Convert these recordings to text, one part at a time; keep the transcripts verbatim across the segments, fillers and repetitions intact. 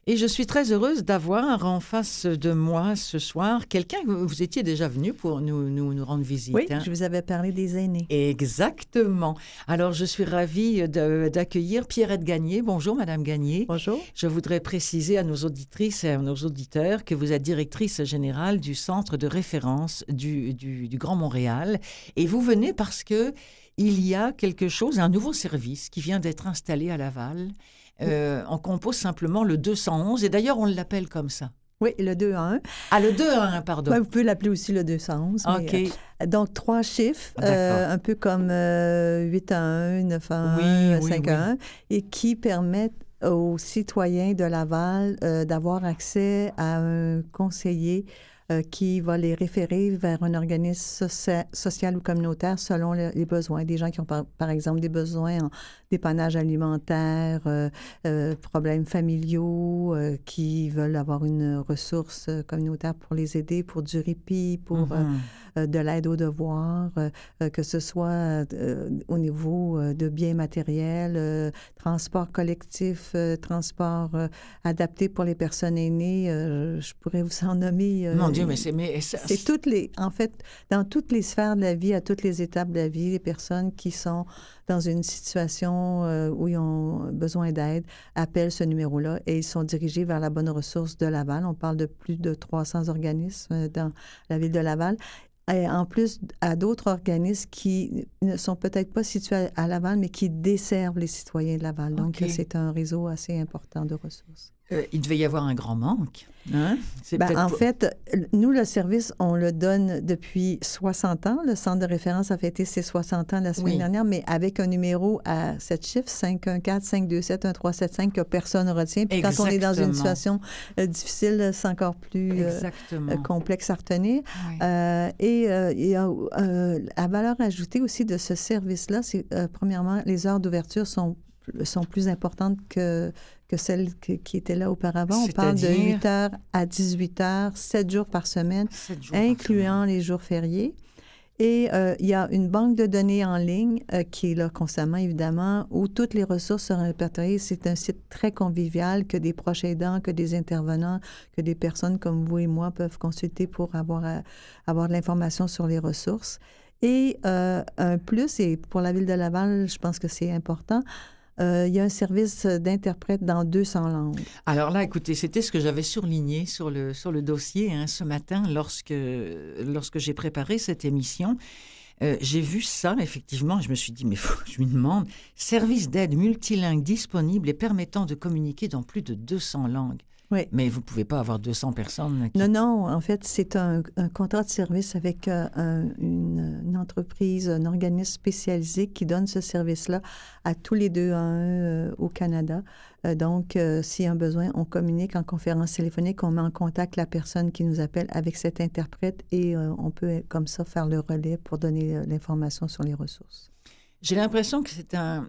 Et je suis très heureuse d'avoir en face de moi ce soir quelqu'un, vous étiez déjà venu pour nous, nous, nous rendre visite. Oui, hein? je vous avais parlé des aînés. Exactement. Alors, je suis ravie de, d'accueillir Pierrette Gagné. Bonjour, Madame Gagné. Bonjour. Je voudrais préciser à nos auditrices et à nos auditeurs que vous êtes directrice générale du Centre de référence du, du, du Grand Montréal. Et vous venez parce que il y a quelque chose, un nouveau service qui vient d'être installé à Laval. Euh, on compose simplement le deux cent onze, et d'ailleurs, on l'appelle comme ça. Oui, le deux un un. Ah, le deux un un, pardon. Ben, vous pouvez l'appeler aussi le deux cent onze. OK. Mais, euh, donc, trois chiffres, D'accord. euh, un peu comme euh, huit un un, neuf un un, Oui, oui, cinq un un, oui. et qui permettent aux citoyens de Laval euh, d'avoir accès à un conseiller euh, qui va les référer vers un organisme socia- social ou communautaire selon le- les besoins. Des gens qui ont, par, par exemple, des besoins en dépannage alimentaire, euh, euh, problèmes familiaux, euh, qui veulent avoir une ressource euh, communautaire pour les aider, pour du répit, pour Mhm. euh, euh, de l'aide aux devoirs, euh, euh, que ce soit euh, au niveau euh, de biens matériels, euh, transport collectif, euh, transport euh, adapté pour les personnes aînées. Euh, je pourrais vous en nommer. euh, Mon Dieu, mais c'est... Mais ça- c'est toutes les, en fait, dans toutes les sphères de la vie, à toutes les étapes de la vie, les personnes qui sont dans une situation euh, où ils ont besoin d'aide appellent ce numéro-là et ils sont dirigés vers la bonne ressource de Laval. On parle de plus de trois cents organismes dans la ville de Laval. Et en plus, à d'autres organismes qui ne sont peut-être pas situés à Laval, mais qui desservent les citoyens de Laval. Donc, OK. c'est un réseau assez important de ressources. Euh, il devait y avoir un grand manque. Hein? C'est Ben, peut-être en pour- fait, nous, le service, on le donne depuis soixante ans. Le centre de référence a fêté ses soixante ans la semaine Oui. dernière, mais avec un numéro à sept chiffres, cinq un quatre, cinq deux sept, un trois sept cinq, que personne ne retient. Puis quand on est dans une Exactement. situation euh, difficile, c'est encore plus euh, Exactement. euh, complexe à retenir. Oui. Euh, et euh, il y a euh, la valeur ajoutée aussi de ce service-là, c'est euh, premièrement, les heures d'ouverture sont, sont plus importantes que, que celles que- qui étaient là auparavant. On parle de C'est-à-dire? huit heures à dix-huit heures, sept jours par semaine, Sept jours par incluant les jours fériés. Et euh, il y a une banque de données en ligne euh, qui est là constamment, évidemment, où toutes les ressources sont répertoriées. C'est un site très convivial que des proches aidants, que des intervenants, que des personnes comme vous et moi peuvent consulter pour avoir, euh, avoir de l'information sur les ressources. Et euh, un plus, et pour la Ville de Laval, je pense que c'est important, euh, il y a un service d'interprète dans deux cents langues. Alors là, écoutez, c'était ce que j'avais surligné sur le, sur le dossier hein, ce matin lorsque, lorsque j'ai préparé cette émission. Euh, j'ai vu ça, effectivement, je me suis dit, mais faut, je lui demande, service d'aide multilingue disponible et permettant de communiquer dans plus de deux cents langues. Oui. Mais vous ne pouvez pas avoir deux cents personnes qui... Non, non, en fait, c'est un, un contrat de service avec euh, un- une, une entreprise, un organisme spécialisé qui donne ce service-là à tous les deux à un euh, au Canada. Euh, donc, euh, s'il y a un besoin, on communique en conférence téléphonique, on met en contact la personne qui nous appelle avec cet interprète et euh, on peut, euh, comme ça, faire le relais pour donner euh, l'information sur les ressources. J'ai l'impression que c'est un...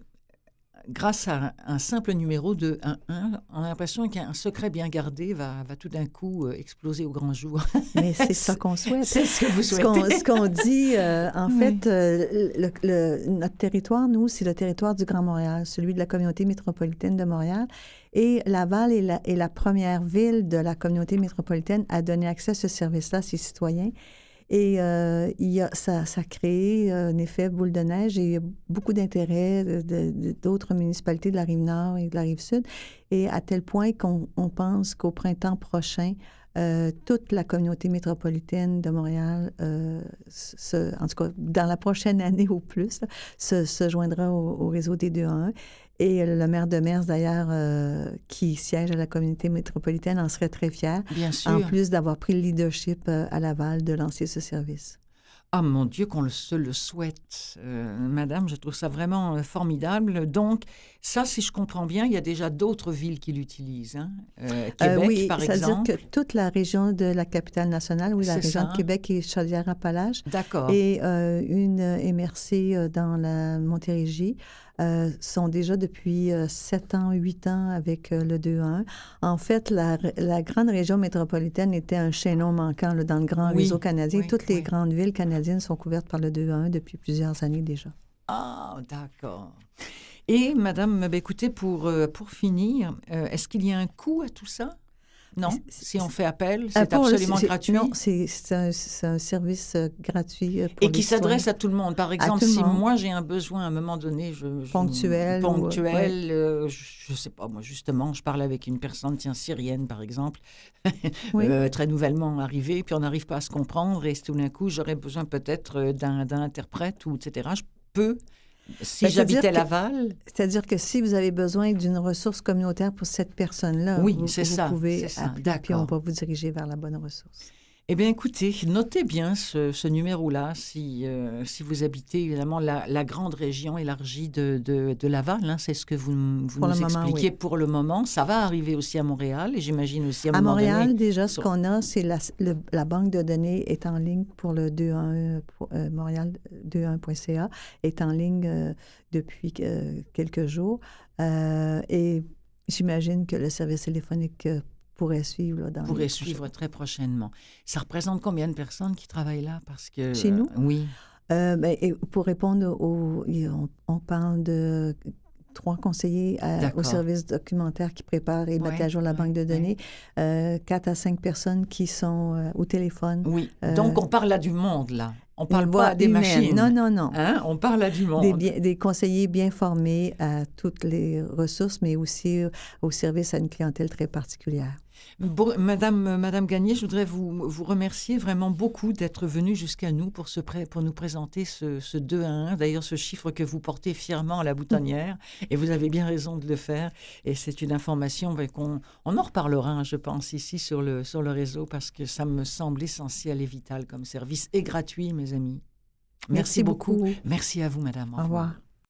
Grâce à un simple numéro de un un, on a l'impression qu'un secret bien gardé va, va tout d'un coup euh, exploser au grand jour. Mais c'est ça qu'on souhaite. C'est ce que vous Ce souhaitez. qu'on, ce qu'on dit, euh, en Oui. fait, euh, le, le- notre territoire, nous, c'est le territoire du Grand Montréal, celui de la communauté métropolitaine de Montréal. Et Laval est la, est la première ville de la communauté métropolitaine à donner accès à ce service-là à ses citoyens. Et euh, il y a, ça, ça a créé euh, un effet boule de neige et il y a beaucoup d'intérêt de, de, d'autres municipalités de la Rive-Nord et de la Rive-Sud. Et à tel point qu'on on pense qu'au printemps prochain, euh, toute la communauté métropolitaine de Montréal, euh, se, en tout cas dans la prochaine année au plus, là, se, se joindra au, au réseau des deux un un. Et le maire de Mers, d'ailleurs, euh, qui siège à la communauté métropolitaine, en serait très fier, Bien sûr. en plus d'avoir pris le leadership euh, à Laval de lancer ce service. Ah, mon Dieu, qu'on le, se le souhaite. Euh, madame, je trouve ça vraiment euh, formidable. Donc, ça, si je comprends bien, il y a déjà d'autres villes qui l'utilisent. Hein? Euh, Québec, Euh, oui, par ça veut exemple. dire que toute la région de la capitale nationale, oui, la C'est région ça. de Québec et Chaudière-Appalaches, D'accord. et euh, une M R C euh, dans la Montérégie, euh, sont déjà depuis euh, sept ans, huit ans avec euh, le deux un un. En fait, la, la grande région métropolitaine était un chaînon manquant là, dans le grand Oui, réseau canadien. oui, Toutes les oui. grandes villes canadiennes sont couvertes par le deux un un depuis plusieurs années déjà. Ah, d'accord. Et madame, ben, écoutez, pour, euh, pour finir, euh, est-ce qu'il y a un coût à tout ça? Non, si on fait appel, c'est pour le- absolument c'est- gratuit. Non, c'est c'est un, c'est un service euh, gratuit euh, pour Et qui les s'adresse citoyens. à tout le monde. Par exemple, tout le si monde. moi j'ai un besoin à un moment donné, je, je- Ponctuel ou, euh, ponctuel, euh, je ne sais pas, moi justement, je parle avec une personne, tiens, syrienne par exemple, Oui. euh, très nouvellement arrivée, puis on n'arrive pas à se comprendre, et tout d'un coup, j'aurais besoin peut-être euh, d'un d'un interprète, ou et cetera. Je peux, si Ben, j'habitais c'est-à-dire que- Laval, C'est-à-dire que si vous avez besoin d'une ressource communautaire pour cette personne-là, Oui, vous, c'est vous ça, pouvez c'est ça, appeler, puis on d'accord. va vous diriger vers la bonne ressource. eh bien, écoutez, notez bien ce, ce numéro-là si, euh, si vous habitez évidemment la, la grande région élargie de, de, de Laval. Hein, c'est ce que vous, vous Pour nous le moment, expliquez oui. pour le moment. Ça va arriver aussi à Montréal et j'imagine aussi à un À moment Montréal, donné. déjà, ce sur- qu'on a, c'est la, le- la banque de données est en ligne pour le deux un un, pour, euh, Montréal deux un point C A, est en ligne euh, depuis euh, quelques jours. Euh, et j'imagine que le service téléphonique euh, pourrait suivre là, dans pourrait les suivre très prochainement. Ça représente combien de personnes qui travaillent là? Parce que, Chez nous? euh, oui. Euh, ben, et pour répondre aux... On, on parle de trois conseillers à- au D'accord. service documentaire qui préparent et mettent Ouais, à jour la ouais, banque de ouais. données. Euh, quatre à cinq personnes qui sont euh, au téléphone. Oui. Euh, Donc, on parle là du monde, là. On parle Une pas voix à des humaine. machines. Non, non, non. Hein? On parle à du monde. Des, bien- des conseillers bien formés à toutes les ressources, mais aussi euh, au service à une clientèle très particulière. Bon, Madame, Madame Gagné, je voudrais vous, vous remercier vraiment beaucoup d'être venue jusqu'à nous pour, ce pré- pour nous présenter ce, ce deux à un. D'ailleurs, ce chiffre que vous portez fièrement à la boutonnière, et vous avez bien raison de le faire. Et c'est une information ben, qu'on on en reparlera, hein, je pense, ici sur le, sur le réseau, parce que ça me semble essentiel et vital comme service, et gratuit, mes amis. Merci, Merci beaucoup. beaucoup. Merci à vous, Madame. Au revoir.